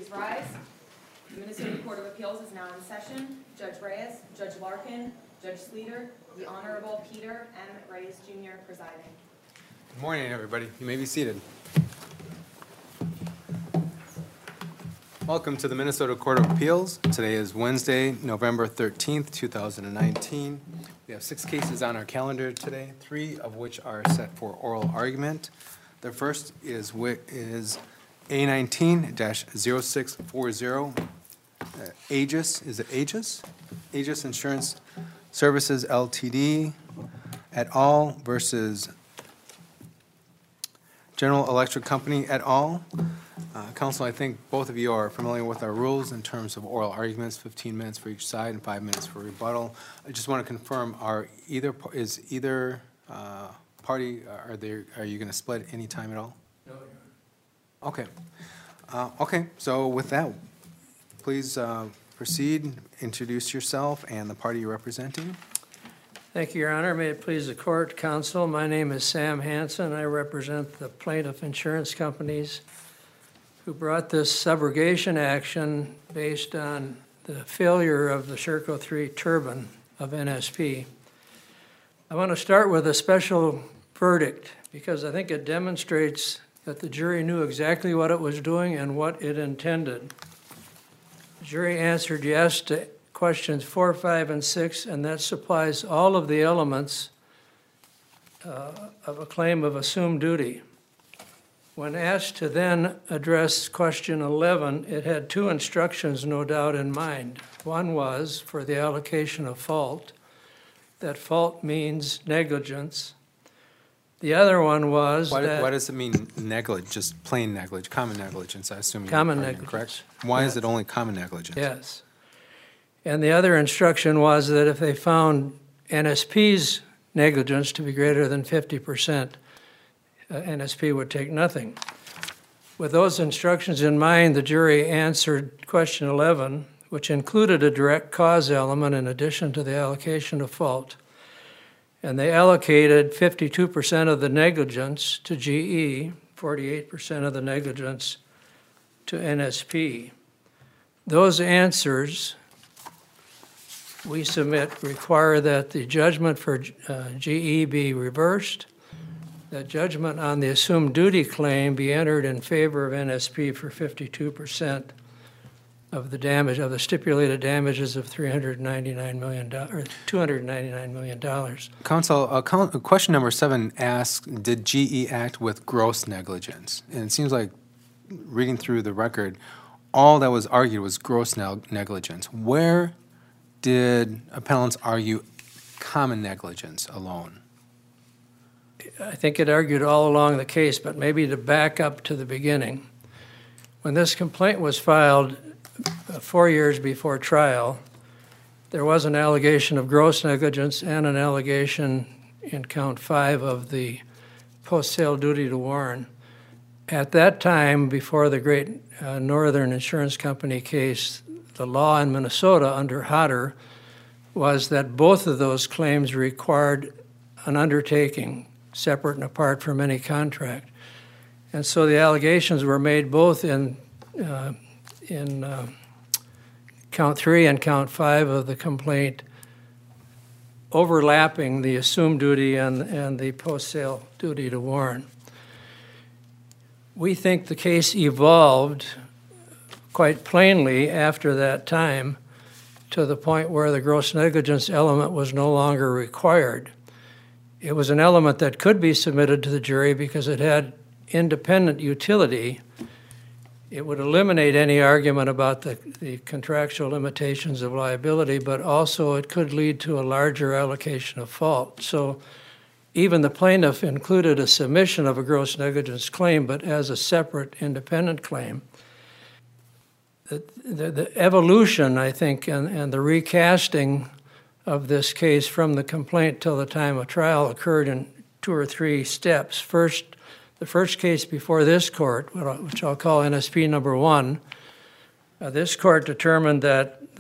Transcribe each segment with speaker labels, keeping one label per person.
Speaker 1: Please rise. The Minnesota Court of Appeals is now in session. Judge Reyes, Judge Larkin, Judge Sleeter, the Honorable Peter M. Reyes Jr. presiding.
Speaker 2: Good morning, everybody. You may be seated. Welcome to the Minnesota Court of Appeals. Today is Wednesday, November 13th, 2019. We have 6 cases on our calendar today, 3 of which are set for oral argument. The first is A19-0640, Aegis, is it Aegis? Aegis Insurance Services Ltd. et al. Versus General Electric Company et al. Counsel, I think both of you are familiar with our rules in terms of oral arguments, 15 minutes for each side and 5 minutes for rebuttal. I just want to confirm, are either party, are you going to split any time at all?
Speaker 3: No.
Speaker 2: Okay. Okay, so with that, please proceed, introduce yourself and the party you're representing.
Speaker 3: Thank you, Your Honor. May it please the court, counsel. My name is Sam Hansen. I represent the plaintiff insurance companies who brought this subrogation action based on the failure of the Sherco 3 turbine of NSP. I want to start with a special verdict because I think it demonstrates that the jury knew exactly what it was doing and what it intended. The jury answered yes to questions 4, 5, and 6, and that supplies all of the elements of a claim of assumed duty. When asked to then address question 11, it had 2 instructions, no doubt, in mind. One was for the allocation of fault. That fault means negligence. The other one was
Speaker 2: What does it mean, negligence, just plain negligence, common negligence, I assume you're
Speaker 3: common
Speaker 2: arguing,
Speaker 3: negligence.
Speaker 2: correct? Why
Speaker 3: Yes.
Speaker 2: is it only common negligence?
Speaker 3: Yes. And the other instruction was that if they found NSP's negligence to be greater than 50%, NSP would take nothing. With those instructions in mind, the jury answered question 11, which included a direct cause element in addition to the allocation of fault. And they allocated 52% of the negligence to GE, 48% of the negligence to NSP. Those answers, we submit, require that the judgment for GE be reversed, that judgment on the assumed duty claim be entered in favor of NSP for 52% of the damage, of the stipulated damages of $299 million.
Speaker 2: Counsel, question number 7 asks, did GE act with gross negligence? And it seems like, reading through the record, all that was argued was gross negligence. Where did appellants argue common negligence alone?
Speaker 3: I think it argued all along the case, but maybe to back up to the beginning. When this complaint was filed 4 years before trial, there was an allegation of gross negligence and an allegation in count 5 of the post-sale duty to warn. At that time, before the Great Northern Insurance Company case, the law in Minnesota under Hodder was that both of those claims required an undertaking separate and apart from any contract. And so the allegations were made both in count 3 and count 5 of the complaint, overlapping the assumed duty and the post-sale duty to warn. We think the case evolved quite plainly after that time to the point where the gross negligence element was no longer required. It was an element that could be submitted to the jury because it had independent utility. It would eliminate any argument about the contractual limitations of liability, but also it could lead to a larger allocation of fault. So even the plaintiff included a submission of a gross negligence claim, but as a separate independent claim. The evolution, I think, and the recasting of this case from the complaint till the time of trial occurred in 2 or 3 steps. First, the first case before this court, which I'll call NSP number 1, this court determined that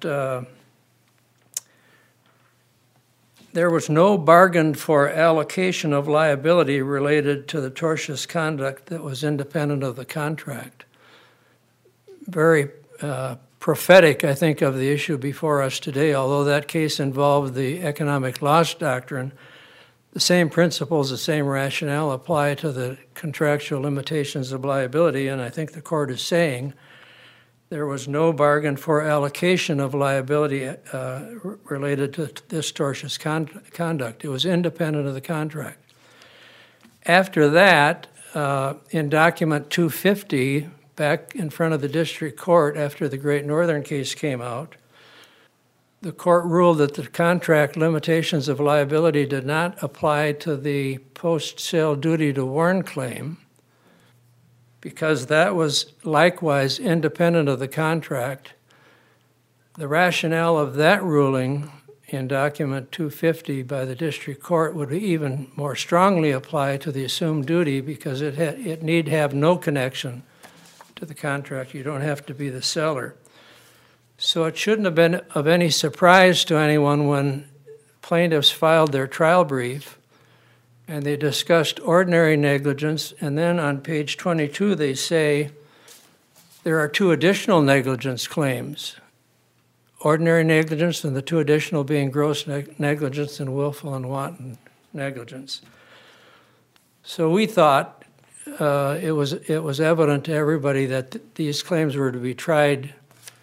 Speaker 3: there was no bargain for allocation of liability related to the tortious conduct that was independent of the contract. very prophetic, I think, of the issue before us today. Although that case involved the economic loss doctrine, the same principles, the same rationale apply to the contractual limitations of liability, and I think the court is saying there was no bargain for allocation of liability related to this tortious conduct. It was independent of the contract. After that, in document 250, back in front of the district court after the Great Northern case came out, the court ruled that the contract limitations of liability did not apply to the post-sale duty to warn claim because that was likewise independent of the contract. The rationale of that ruling in document 250 by the district court would even more strongly apply to the assumed duty because it need have no connection to the contract. You don't have to be the seller. So it shouldn't have been of any surprise to anyone when plaintiffs filed their trial brief and they discussed ordinary negligence, and then on page 22 they say there are two additional negligence claims, ordinary negligence and the two additional being gross negligence and willful and wanton negligence. So we thought it was evident to everybody that these claims were to be tried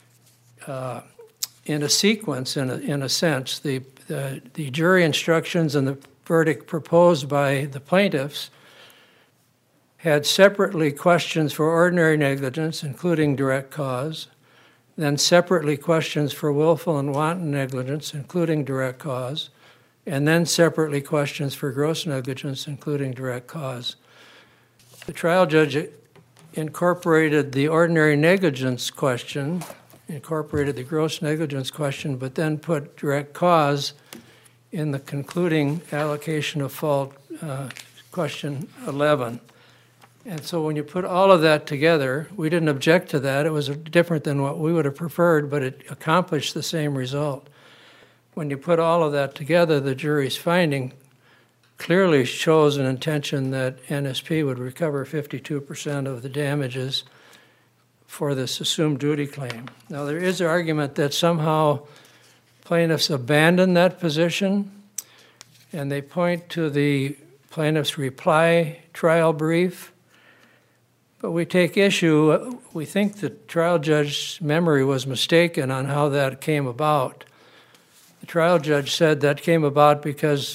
Speaker 3: in a sequence, in a sense. The jury instructions and the verdict proposed by the plaintiffs had separately questions for ordinary negligence, including direct cause, then separately questions for willful and wanton negligence, including direct cause, and then separately questions for gross negligence, including direct cause. The trial judge incorporated the ordinary negligence question, incorporated the gross negligence question, but then put direct cause in the concluding allocation of fault question 11. And so when you put all of that together, we didn't object to that. It was different than what we would have preferred, but it accomplished the same result. When you put all of that together, the jury's finding clearly shows an intention that NSP would recover 52% of the damages for this assumed duty claim. Now, there is an argument that somehow plaintiffs abandoned that position, and they point to the plaintiff's reply trial brief. But we take issue, we think the trial judge's memory was mistaken on how that came about. The trial judge said that came about because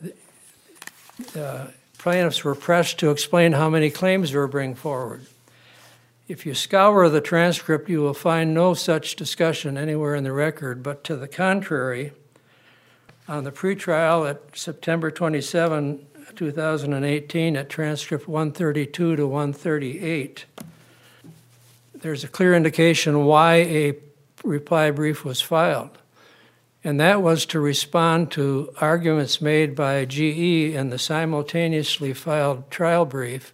Speaker 3: plaintiffs were pressed to explain how many claims they were bringing forward. If you scour the transcript, you will find no such discussion anywhere in the record, but to the contrary, on the pretrial at September 27, 2018, at transcript 132 to 138, there's a clear indication why a reply brief was filed. And that was to respond to arguments made by GE in the simultaneously filed trial brief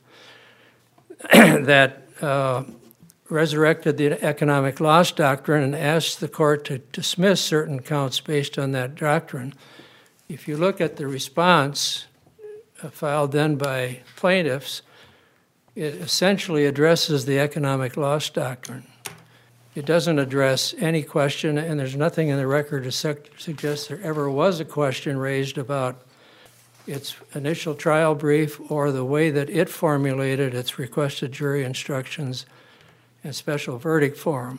Speaker 3: that resurrected the economic loss doctrine and asked the court to dismiss certain counts based on that doctrine. If you look at the response filed then by plaintiffs, it essentially addresses the economic loss doctrine. It doesn't address any question, and there's nothing in the record to suggest there ever was a question raised about its initial trial brief or the way that it formulated its requested jury instructions and special verdict form.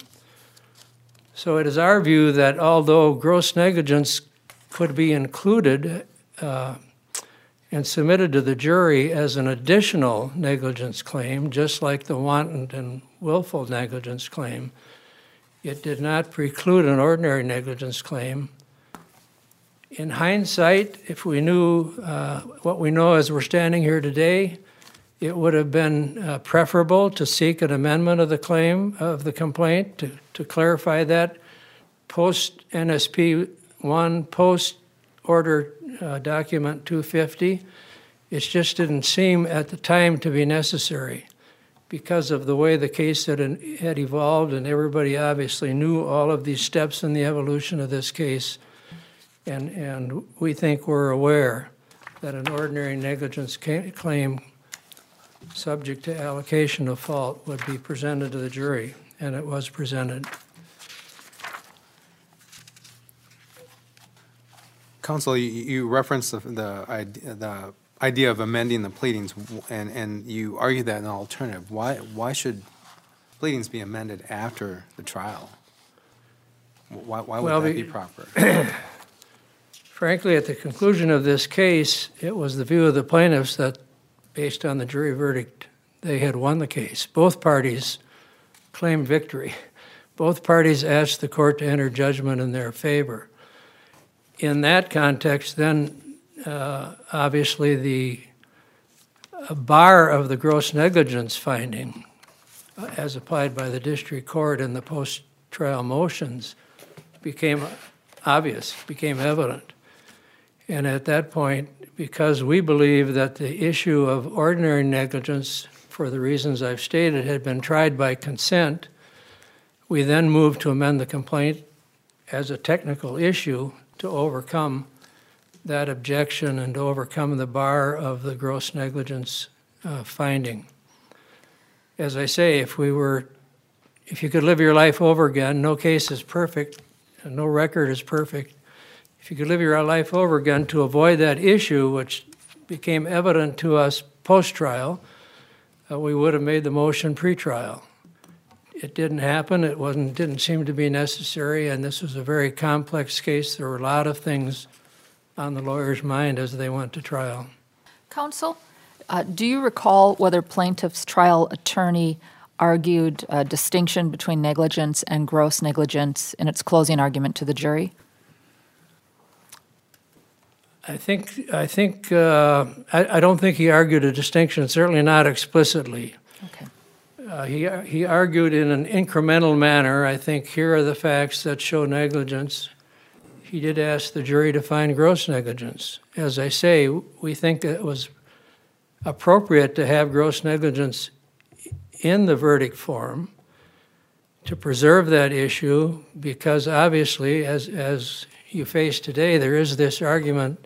Speaker 3: So it is our view that although gross negligence could be included and submitted to the jury as an additional negligence claim, just like the wanton and willful negligence claim, it did not preclude an ordinary negligence claim. In hindsight, if we knew what we know as we're standing here today, it would have been preferable to seek an amendment of the claim, of the complaint, to clarify that post-NSP 1, post-order document 250. It just didn't seem at the time to be necessary because of the way the case had evolved, and everybody obviously knew all of these steps in the evolution of this case. And we think we're aware that an ordinary negligence claim subject to allocation of fault would be presented to the jury. and it was presented.
Speaker 2: Counsel, you referenced the idea of amending the pleadings, and you argue that an alternative. Why should pleadings be amended after the trial? Why would that be proper?
Speaker 3: Frankly, at the conclusion of this case, it was the view of the plaintiffs that, based on the jury verdict, they had won the case. Both parties claimed victory. Both parties asked the court to enter judgment in their favor. In that context, then, obviously, the bar of the gross negligence finding, as applied by the district court in the post-trial motions, became obvious, became evident. And at that point, because we believe that the issue of ordinary negligence, for the reasons I've stated, had been tried by consent, we then moved to amend the complaint as a technical issue to overcome that objection and to overcome the bar of the gross negligence finding. As I say, if you could live your life over again, no case is perfect, and no record is perfect. If you could live your life over again to avoid that issue, which became evident to us post-trial, we would have made the motion pre-trial. It didn't happen. It didn't seem to be necessary, and this was a very complex case. There were a lot of things on the lawyer's mind as they went to trial.
Speaker 4: Counsel, do you recall whether plaintiff's trial attorney argued a distinction between negligence and gross negligence in its closing argument to the jury?
Speaker 3: I don't think he argued a distinction, certainly not explicitly.
Speaker 4: Okay.
Speaker 3: He argued in an incremental manner, I think, here are the facts that show negligence. He did ask the jury to find gross negligence. As I say, we think it was appropriate to have gross negligence in the verdict form to preserve that issue because obviously, as you face today, there is this argument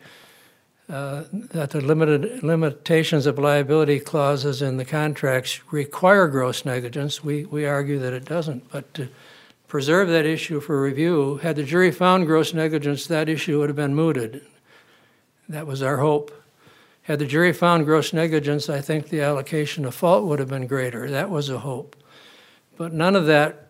Speaker 3: that the limitations of liability clauses in the contracts require gross negligence. We argue that it doesn't. But to preserve that issue for review, had the jury found gross negligence, that issue would have been mooted. That was our hope. Had the jury found gross negligence, I think the allocation of fault would have been greater. That was a hope. But none of that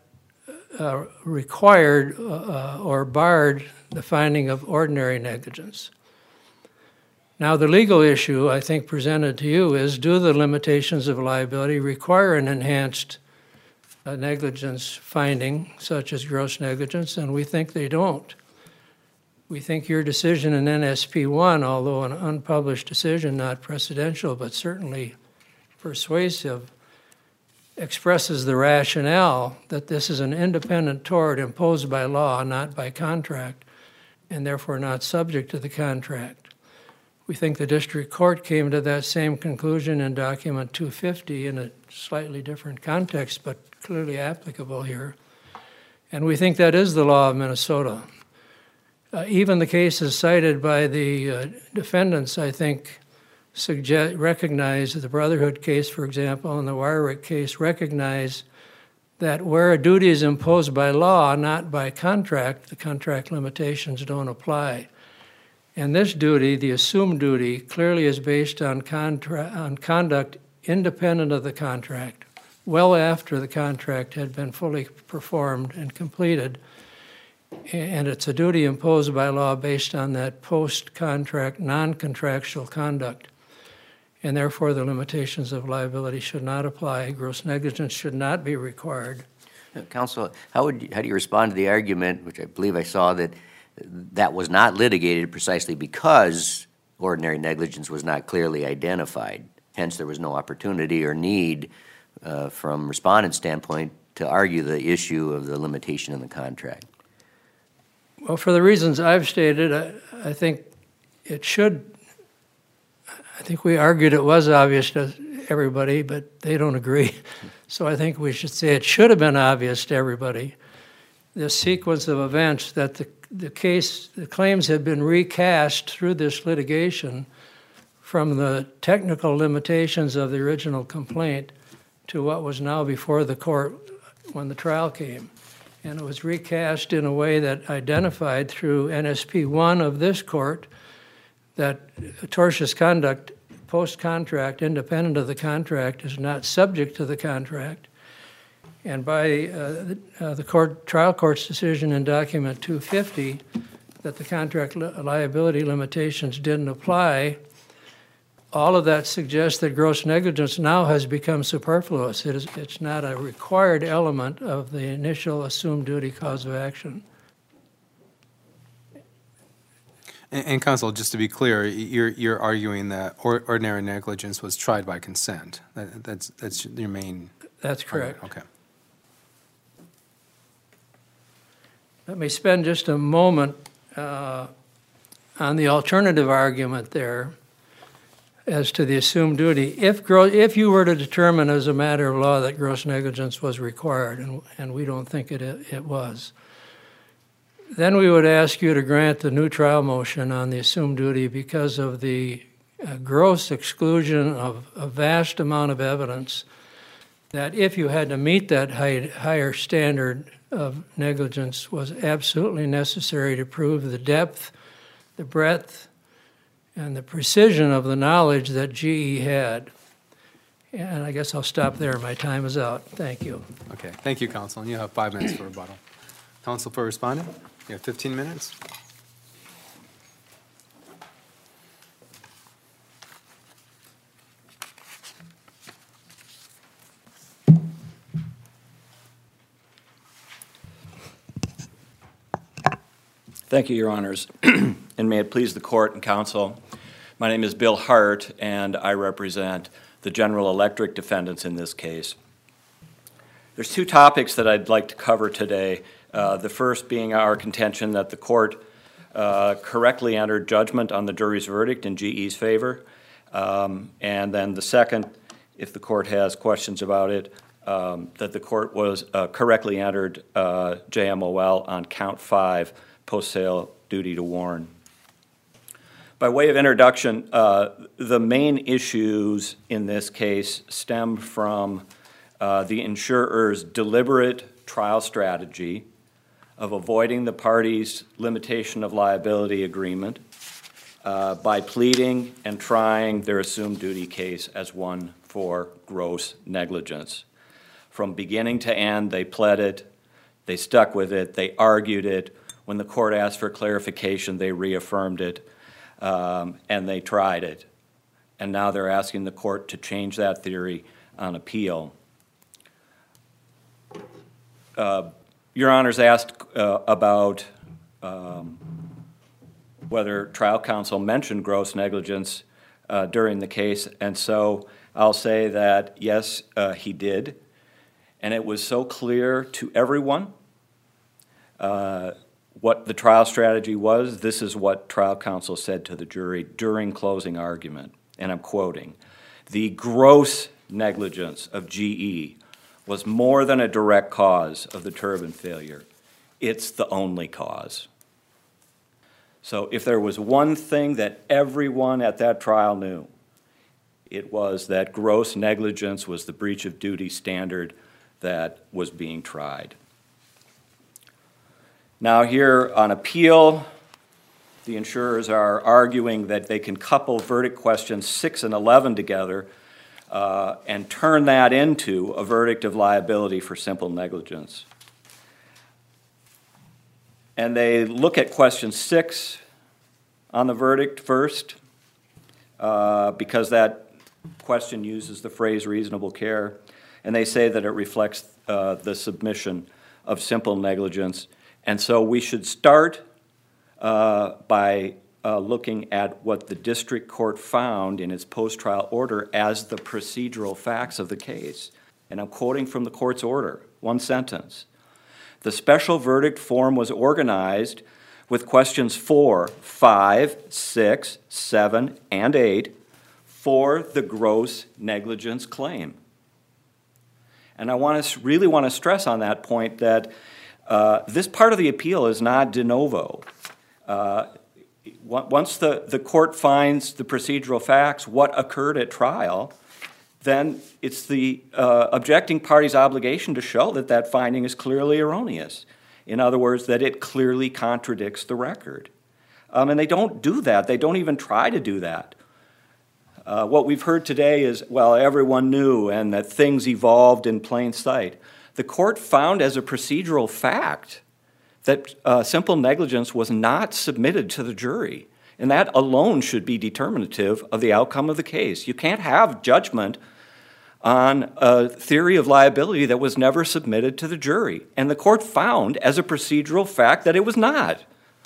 Speaker 3: required or barred the finding of ordinary negligence. Now, the legal issue I think presented to you is, do the limitations of liability require an enhanced negligence finding, such as gross negligence? And we think they don't. We think your decision in NSP1, although an unpublished decision, not precedential, but certainly persuasive, expresses the rationale that this is an independent tort imposed by law, not by contract, and therefore not subject to the contract. We think the district court came to that same conclusion in document 250 in a slightly different context, but clearly applicable here. And we think that is the law of Minnesota. Even the cases cited by the defendants, I think, recognize the Brotherhood case, for example, and the Wyrick case, recognize that where a duty is imposed by law, not by contract, the contract limitations don't apply. And this duty, the assumed duty, clearly is based on conduct independent of the contract, well after the contract had been fully performed and completed. And it's a duty imposed by law based on that post-contract, non-contractual conduct. And therefore, the limitations of liability should not apply. Gross negligence should not be required.
Speaker 5: Counsel, how do you respond to the argument, which I believe I saw, that was not litigated precisely because ordinary negligence was not clearly identified? Hence, there was no opportunity or need from respondent's standpoint to argue the issue of the limitation in the contract.
Speaker 3: Well, for the reasons I've stated, I think it should. I think we argued it was obvious to everybody, but they don't agree. So I think we should say it should have been obvious to everybody. This sequence of events that the claims had been recast through this litigation from the technical limitations of the original complaint to what was now before the court when the trial came. And it was recast in a way that identified through NSP 1 of this court that tortious conduct post-contract, independent of the contract, is not subject to the contract. And by the trial court's decision in document 250 that the contract liability limitations didn't apply, all of that suggests that gross negligence now has become superfluous. It's not a required element of the initial assumed duty cause of action.
Speaker 2: And counsel, just to be clear, you're arguing that ordinary negligence was tried by consent. That's your main.
Speaker 3: That's correct.
Speaker 2: Okay.
Speaker 3: Let me spend just a moment on the alternative argument there as to the assumed duty. If you were to determine as a matter of law that gross negligence was required, and we don't think it was, then we would ask you to grant the new trial motion on the assumed duty because of the gross exclusion of a vast amount of evidence that if you had to meet that higher standard of negligence was absolutely necessary to prove the depth, the breadth, and the precision of the knowledge that GE had. And I guess I'll stop there. My time is out. Thank you.
Speaker 2: Okay. Thank you, counsel. And you have 5 minutes for rebuttal. Counsel for respondent, you have 15 minutes.
Speaker 6: Thank you, Your Honors, and may it please the Court and Counsel. My name is Bill Hart, and I represent the General Electric defendants in this case. There's 2 topics that I'd like to cover today. The first being our contention that the Court correctly entered judgment on the jury's verdict in GE's favor, and then the second, if the Court has questions about it, that the Court was correctly entered JMOL on count 5, post-sale duty to warn. By way of introduction, the main issues in this case stem from the insurer's deliberate trial strategy of avoiding the parties' limitation of liability agreement by pleading and trying their assumed duty case as one for gross negligence. From beginning to end, they pled it, they stuck with it, they argued it. When the court asked for clarification, they reaffirmed it, and they tried it. And now they're asking the court to change that theory on appeal. Your Honors asked about whether trial counsel mentioned gross negligence during the case, and so I'll say that yes, he did, and it was so clear to everyone what the trial strategy was. This is what trial counsel said to the jury during closing argument, and I'm quoting, "The gross negligence of GE was more than a direct cause of the turbine failure. It's the only cause." So if there was one thing that everyone at that trial knew, it was that gross negligence was the breach of duty standard that was being tried. Now here on appeal, the insurers are arguing that they can couple verdict questions 6 and 11 together and turn that into a verdict of liability for simple negligence. And they look at question 6 on the verdict first because that question uses the phrase reasonable care, and they say that it reflects the submission of simple negligence. And so we should start by looking at what the district court found in its post-trial order as the procedural facts of the case. And I'm quoting from the court's order, one sentence. "The special verdict form was organized with questions 4, 5, 6, 7, and 8 for the gross negligence claim." And I really want to stress on that point that this part of the appeal is not de novo. Once the court finds the procedural facts, what occurred at trial, then it's the objecting party's obligation to show that that finding is clearly erroneous. In other words, that it clearly contradicts the record. And they don't do that. They don't even try to do that. What we've heard today is, well, everyone knew and that things evolved in plain sight. The court found as a procedural fact that simple negligence was not submitted to the jury. And that alone should be determinative of the outcome of the case. You can't have judgment on a theory of liability that was never submitted to the jury. And the court found as a procedural fact that it was not.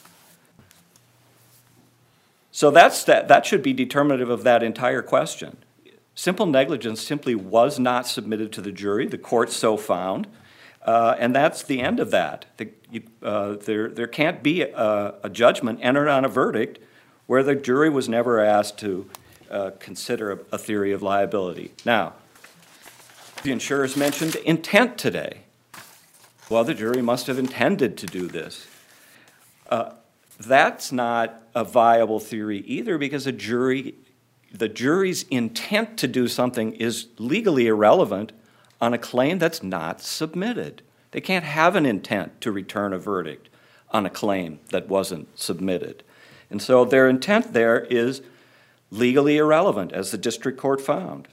Speaker 6: So that should be determinative of that entire question. Simple negligence simply was not submitted to the jury. The court so found. And that's the end of that. There can't be a judgment entered on a verdict where the jury was never asked to consider a theory of liability. Now, the insurers mentioned intent today. Well, the jury must have intended to do this. That's not a viable theory either, because the jury's intent to do something is legally irrelevant on a claim that's not submitted. They can't have an intent to return a verdict on a claim that wasn't submitted. And so their intent there is legally irrelevant, as the district court found.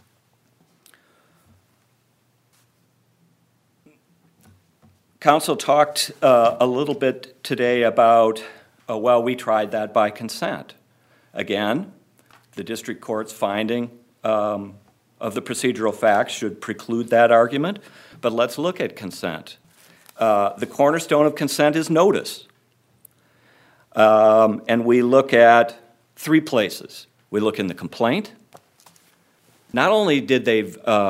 Speaker 6: Counsel talked a little bit today about, well, we tried that by consent. Again, the district court's finding of the procedural facts should preclude that argument, but let's look at consent. The cornerstone of consent is notice. And we look at 3 places. We look in the complaint. Not only did they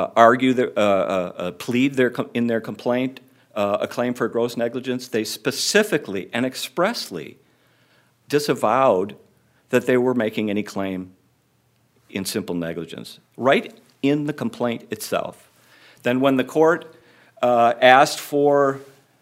Speaker 6: plead in their complaint a claim for gross negligence, they specifically and expressly disavowed that they were making any claim in simple negligence, right in the complaint itself. Then when the court asked for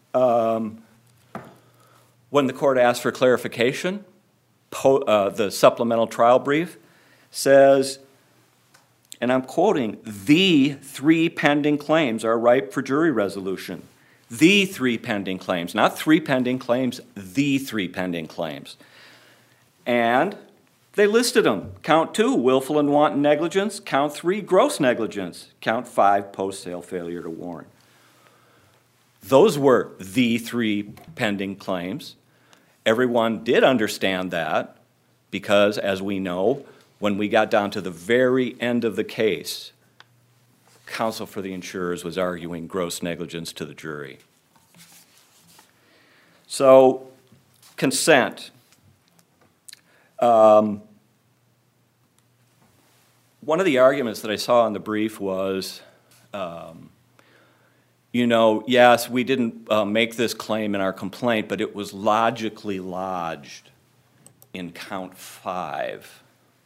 Speaker 6: clarification, the supplemental trial brief says, and I'm quoting, "The 3 pending claims are ripe for jury resolution." The 3 pending claims, not 3 pending claims, the 3 pending claims. And they listed them. Count 2, willful and wanton negligence. Count 3, gross negligence. Count 5, post-sale failure to warn. Those were the 3 pending claims. Everyone did understand that because, as we know, when we got down to the very end of the case, counsel for the insurers was arguing gross negligence to the jury. So, consent. One of the arguments that I saw in the brief was, yes, we didn't make this claim in our complaint, but it was logically lodged in count 5.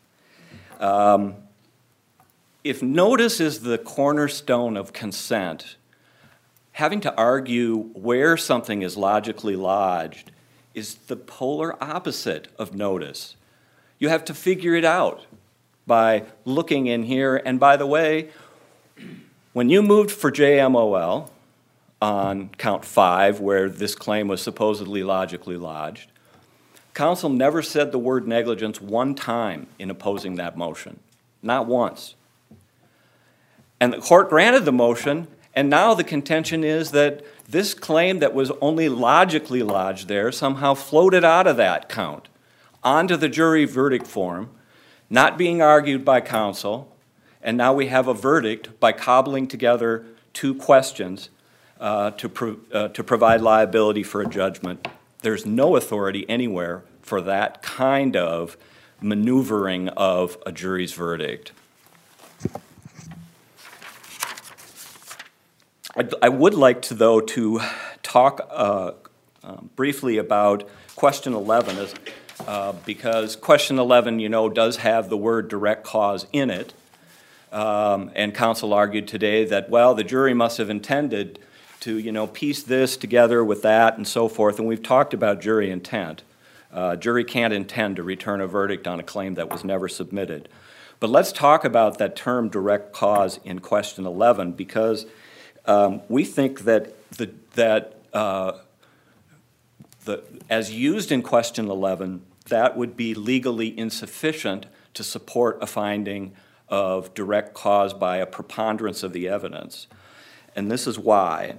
Speaker 6: If notice is the cornerstone of consent, having to argue where something is logically lodged is the polar opposite of notice. You have to figure it out by looking in here. And by the way, when you moved for JMOL on count 5, where this claim was supposedly logically lodged, counsel never said the word negligence one time in opposing that motion. Not once. And the court granted the motion, and now the contention is that this claim that was only logically lodged there somehow floated out of that count onto the jury verdict form, not being argued by counsel, and now we have a verdict by cobbling together 2 questions to provide liability for a judgment. There's no authority anywhere for that kind of maneuvering of a jury's verdict. I would like to, though, to talk briefly about question 11, because question 11, does have the word direct cause in it. And counsel argued today that, well, the jury must have intended to, piece this together with that and so forth. And we've talked about jury intent. Jury can't intend to return a verdict on a claim that was never submitted. But let's talk about that term direct cause in question 11, because we think that as used in question 11, that would be legally insufficient to support a finding of direct cause by a preponderance of the evidence. And this is why.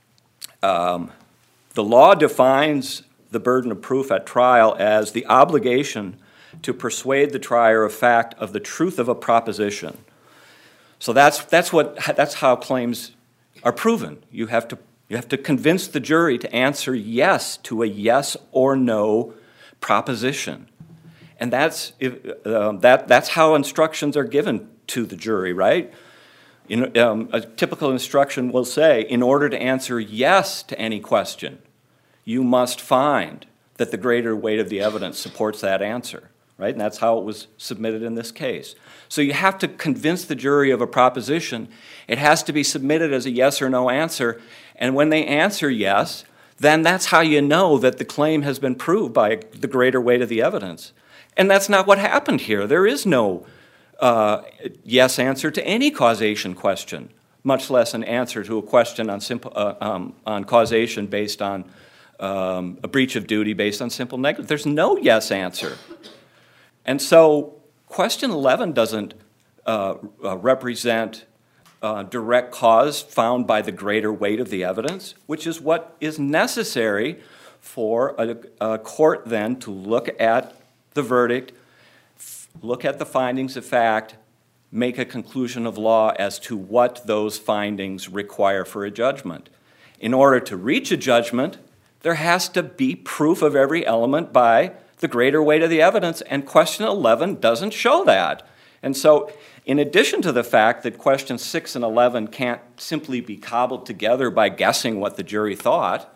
Speaker 6: The law defines the burden of proof at trial as the obligation to persuade the trier of fact of the truth of a proposition. So that's how claims are proven. You have to convince the jury to answer yes to a yes or no proposition. And that's how instructions are given to the jury, right? A typical instruction will say, in order to answer yes to any question, you must find that the greater weight of the evidence supports that answer, right? And that's how it was submitted in this case. So you have to convince the jury of a proposition. It has to be submitted as a yes or no answer. And when they answer yes, then that's how you know that the claim has been proved by the greater weight of the evidence. And that's not what happened here. There is no yes answer to any causation question, much less an answer to a question on causation based on a breach of duty based on simple negligence. There's no yes answer. And so question 11 doesn't represent direct cause found by the greater weight of the evidence, which is what is necessary for a court then to look at the verdict, look at the findings of fact, make a conclusion of law as to what those findings require for a judgment. In order to reach a judgment, there has to be proof of every element by the greater weight of the evidence, and question 11 doesn't show that. And so, in addition to the fact that questions 6 and 11 can't simply be cobbled together by guessing what the jury thought,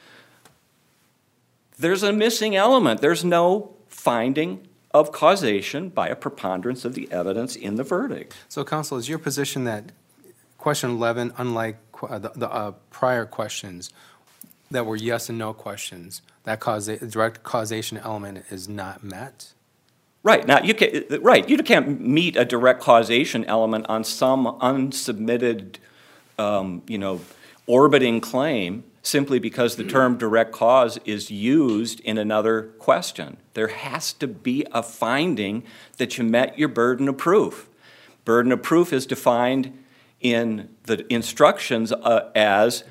Speaker 6: there's a missing element. There's no finding of causation by a preponderance of the evidence in the verdict.
Speaker 2: So, counsel, is your position that question 11, unlike the prior questions that were yes and no questions, that direct causation element is not met?
Speaker 6: Right. Now, you can't meet a direct causation element on some unsubmitted, orbiting claim simply because the term direct cause is used in another question. There has to be a finding that you met your burden of proof. Burden of proof is defined in the instructions as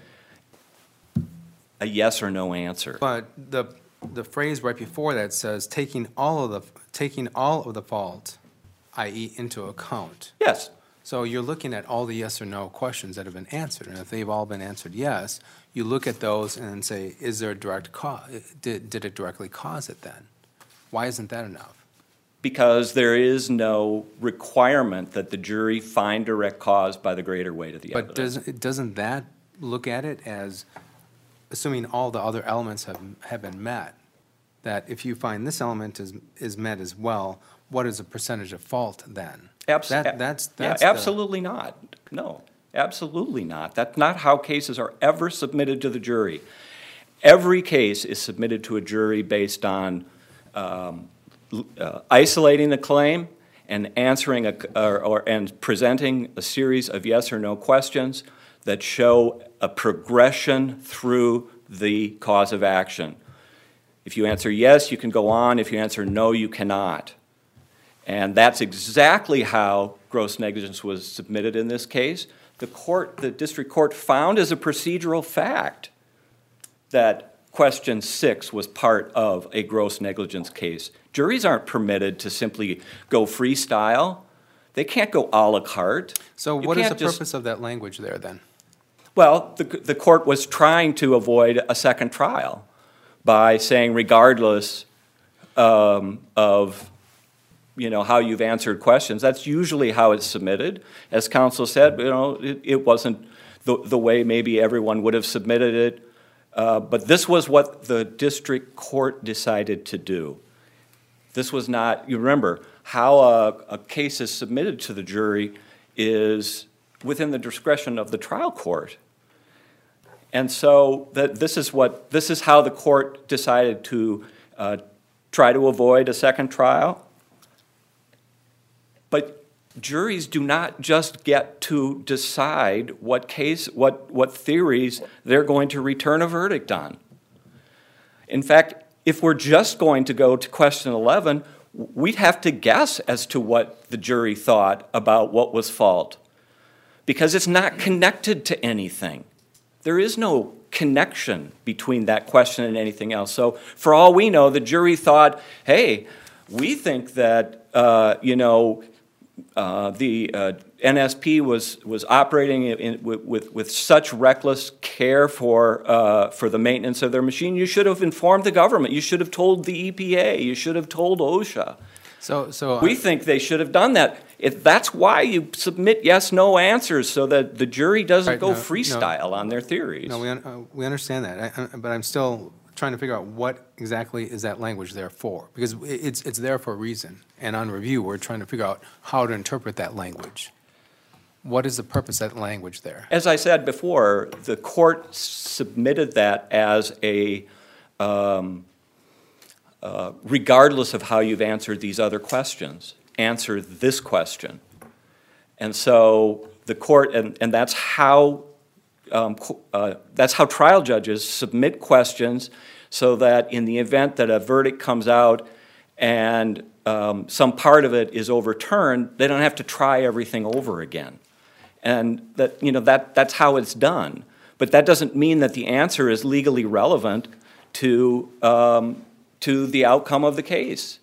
Speaker 6: a yes or no answer.
Speaker 2: But the phrase right before that says taking all of the fault, i.e., into account.
Speaker 6: Yes.
Speaker 2: So you're looking at all the yes or no questions that have been answered, and if they've all been answered yes, you look at those and say, is there a direct cause? Did it directly cause it then? Why isn't that enough?
Speaker 6: Because there is no requirement that the jury find direct cause by the greater weight of the evidence.
Speaker 2: But doesn't that look at it as assuming all the other elements have been met, that if you find this element is met as well, what is the percentage of fault then?
Speaker 6: Absolutely not. No, absolutely not. That's not how cases are ever submitted to the jury. Every case is submitted to a jury based on isolating the claim and answering and presenting a series of yes or no questions that show a progression through the cause of action. If you answer yes, you can go on. If you answer no, you cannot. And that's exactly how gross negligence was submitted in this case. The district court found as a procedural fact that question 6 was part of a gross negligence case. Juries aren't permitted to simply go freestyle. They can't go a la carte.
Speaker 2: So what is the purpose of that language there then?
Speaker 6: Well, the court was trying to avoid a second trial by saying regardless of how you've answered questions, that's usually how it's submitted. As counsel said, it wasn't the way maybe everyone would have submitted it, but this was what the district court decided to do. This was not, you remember, how a case is submitted to the jury is within the discretion of the trial court. And so this is how the court decided to try to avoid a second trial. But juries do not just get to decide what theories they're going to return a verdict on. In fact, if we're just going to go to question 11, we'd have to guess as to what the jury thought about what was fault, because it's not connected to anything. There is no connection between that question and anything else. So for all we know, the jury thought, hey, we think that, the NSP was operating with such reckless care for the maintenance of their machine. You should have informed the government. You should have told the EPA. You should have told OSHA.
Speaker 2: So
Speaker 6: We think they should have done that. That's why you submit yes/no answers, so that the jury doesn't
Speaker 2: Right,
Speaker 6: go
Speaker 2: no,
Speaker 6: freestyle on their theories.
Speaker 2: No, we understand that, but I'm still trying to figure out what exactly is that language there for? Because it's there for a reason, and on review, we're trying to figure out how to interpret that language. What is the purpose of that language there?
Speaker 6: As I said before, the court submitted that as a, regardless of how you've answered these other questions, answer this question. And so the court, and that's how trial judges submit questions, so that in the event that a verdict comes out and some part of it is overturned, they don't have to try everything over again. And that's how it's done. But that doesn't mean that the answer is legally relevant to the outcome of the case.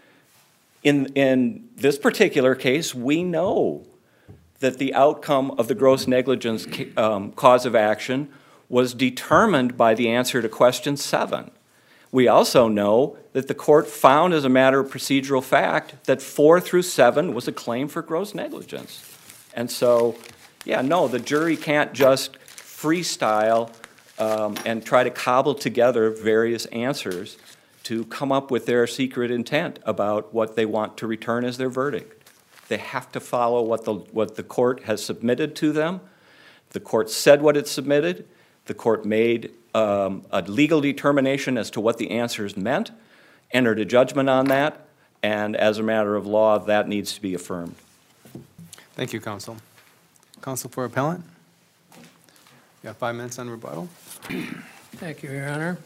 Speaker 6: In this particular case, we know that the outcome of the gross negligence cause of action was determined by the answer to question 7. We also know that the court found, as a matter of procedural fact, that 4 through 7 was a claim for gross negligence. And so, the jury can't just freestyle and try to cobble together various answers to come up with their secret intent about what they want to return as their verdict. They have to follow what the court has submitted to them. The court said what it submitted. The court made a legal determination as to what the answers meant, entered a judgment on that, and as a matter of law, that needs to be affirmed.
Speaker 2: Thank you, counsel. Counsel for appellant? You have 5 minutes on rebuttal.
Speaker 3: Thank you, Your Honor.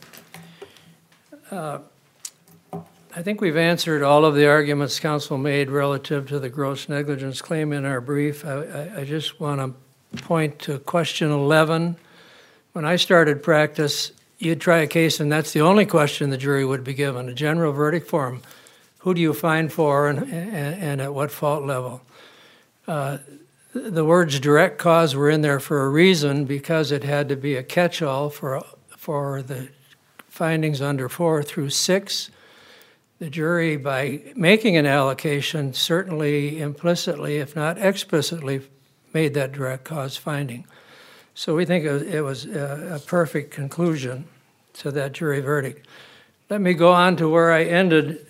Speaker 3: I think we've answered all of the arguments counsel made relative to the gross negligence claim in our brief. I just want to point to question 11. When I started practice, you'd try a case, and that's the only question the jury would be given, a general verdict form. Who do you find for and at what fault level? The words direct cause were in there for a reason, because it had to be a catch-all for the findings under 4 through 6. The jury, by making an allocation, certainly implicitly, if not explicitly, made that direct cause finding. So we think it was a perfect conclusion to that jury verdict. Let me go on to where I ended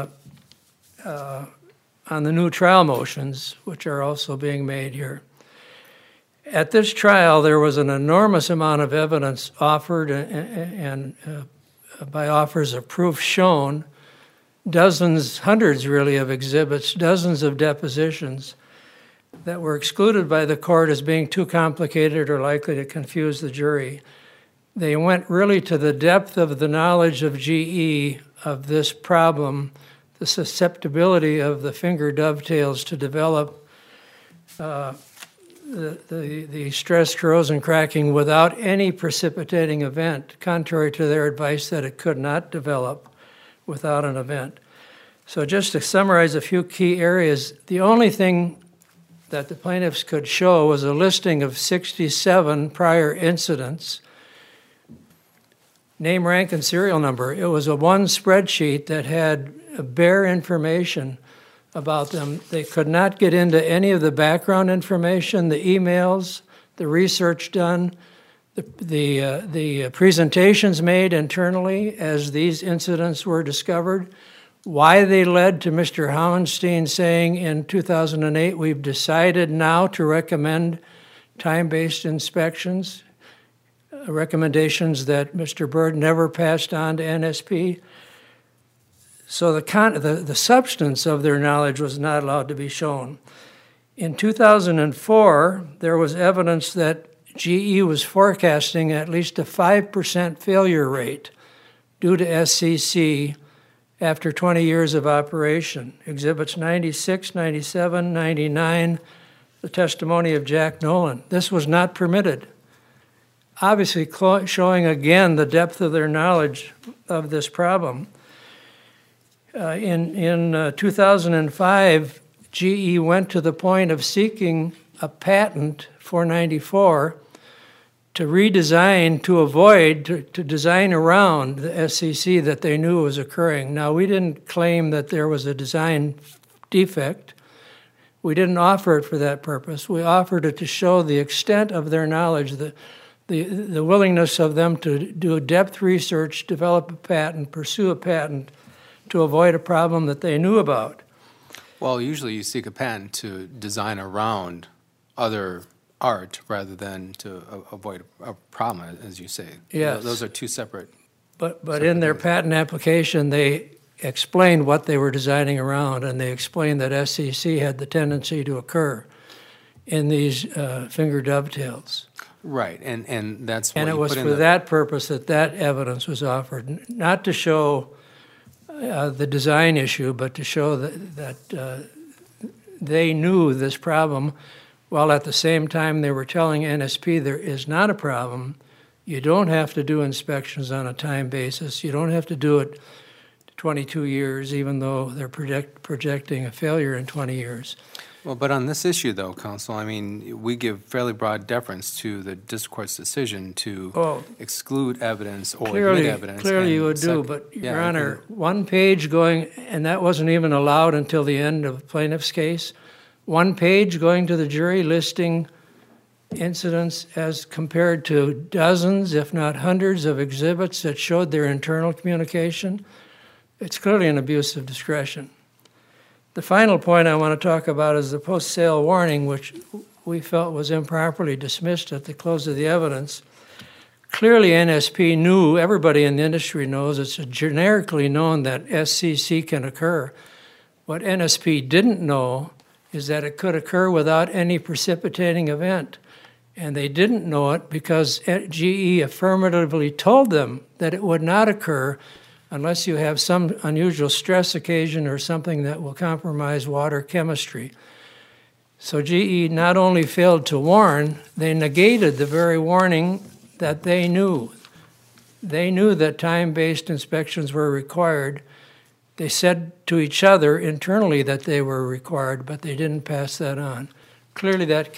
Speaker 3: on the new trial motions, which are also being made here. At this trial, there was an enormous amount of evidence offered and by offers of proof shown, dozens, hundreds really, of exhibits, dozens of depositions that were excluded by the court as being too complicated or likely to confuse the jury. They went really to the depth of the knowledge of GE of this problem, the susceptibility of the finger dovetails to develop the stress corrosion cracking without any precipitating event, contrary to their advice that it could not develop without an event. So just to summarize a few key areas, the only thing that the plaintiffs could show was a listing of 67 prior incidents, name, rank, and serial number. It was a one spreadsheet that had bare information about them. They could not get into any of the background information, the emails, the research done, the presentations made internally as these incidents were discovered, why they led to Mr. Howenstein saying in 2008, we've decided now to recommend time-based inspections, recommendations that Mr. Bird never passed on to NSP. So the substance of their knowledge was not allowed to be shown. In 2004, there was evidence that GE was forecasting at least a 5% failure rate due to SCC after 20 years of operation. Exhibits 96, 97, 99, the testimony of Jack Nolan. This was not permitted. Obviously showing again the depth of their knowledge of this problem. In 2005, GE went to the point of seeking a patent for 94 to redesign, to avoid, to design around the SCC that they knew was occurring. Now, we didn't claim that there was a design defect. We didn't offer it for that purpose. We offered it to show the extent of their knowledge, the willingness of them to do depth research, develop a patent, pursue a patent to avoid a problem that they knew about.
Speaker 2: Well, usually you seek a patent to design around other art rather than to avoid a problem, as you say.
Speaker 3: Yes.
Speaker 2: Those are two separate.
Speaker 3: But in their patent application, they explained what they were designing around, and they explained that SCC had the tendency to occur in these finger dovetails.
Speaker 2: Right, and that's what
Speaker 3: And it
Speaker 2: you
Speaker 3: was
Speaker 2: put in
Speaker 3: for
Speaker 2: the-
Speaker 3: that purpose that evidence was offered, not to show the design issue, but to show that they knew this problem, while at the same time they were telling NSP there is not a problem. You don't have to do inspections on a time basis. You don't have to do it 22 years, even though they're projecting a failure in 20 years.
Speaker 2: Well, but on this issue, though, Counsel, I mean, we give fairly broad deference to the district court's decision to exclude evidence or admit evidence.
Speaker 3: Clearly you
Speaker 2: and
Speaker 3: would do,
Speaker 2: sec-
Speaker 3: but,
Speaker 2: yeah,
Speaker 3: Your
Speaker 2: I
Speaker 3: Honor,
Speaker 2: can-
Speaker 3: one page going, and that wasn't even allowed until the end of plaintiff's case, one page going to the jury listing incidents as compared to dozens, if not hundreds, of exhibits that showed their internal communication. It's clearly an abuse of discretion. The final point I want to talk about is the post-sale warning, which we felt was improperly dismissed at the close of the evidence. Clearly, NSP knew, everybody in the industry knows, it's generically known that SCC can occur. What NSP didn't know is that it could occur without any precipitating event. And they didn't know it because GE affirmatively told them that it would not occur unless you have some unusual stress occasion or something that will compromise water chemistry. So GE not only failed to warn, they negated the very warning that they knew. They knew that time-based inspections were required. They said to each other internally that they were required, but they didn't pass that on. Clearly that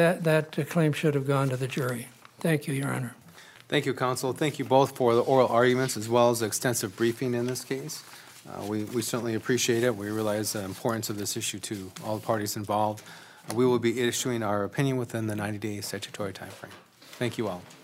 Speaker 3: claim should have gone to the jury. Thank you, Your Honor.
Speaker 2: Thank you, Counsel. Thank you both for the oral arguments as well as the extensive briefing in this case. We certainly appreciate it. We realize the importance of this issue to all the parties involved. We will be issuing our opinion within the 90-day statutory timeframe. Thank you all.